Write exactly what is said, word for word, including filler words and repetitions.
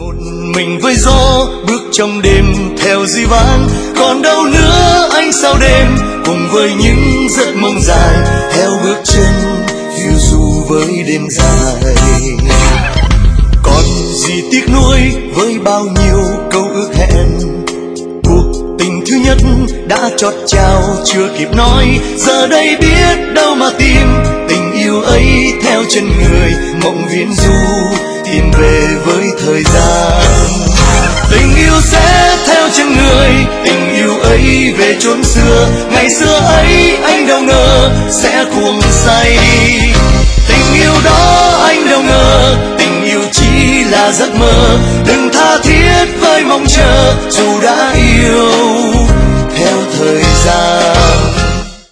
một mình với gió bước trong đêm theo dĩ vãng, còn đâu nữa anh sao đêm cùng với những giấc mộng dài theo bước chân phiêu du với đêm dài. Còn gì tiếc nuối với bao nhiêu câu ước hẹn, cuộc tình thứ nhất đã chót trao chưa kịp nói, giờ đây biết đâu mà tìm tình yêu ấy theo chân người mộng viễn du tìm về với thời gian. Tình yêu sẽ theo chân người, tình yêu ấy về chốn xưa, ngày xưa ấy anh đâu ngờ sẽ cuồng say. Tình yêu đó anh đâu ngờ, tình yêu chỉ là giấc mơ, đừng tha thiết với mong chờ dù đã yêu theo thời gian.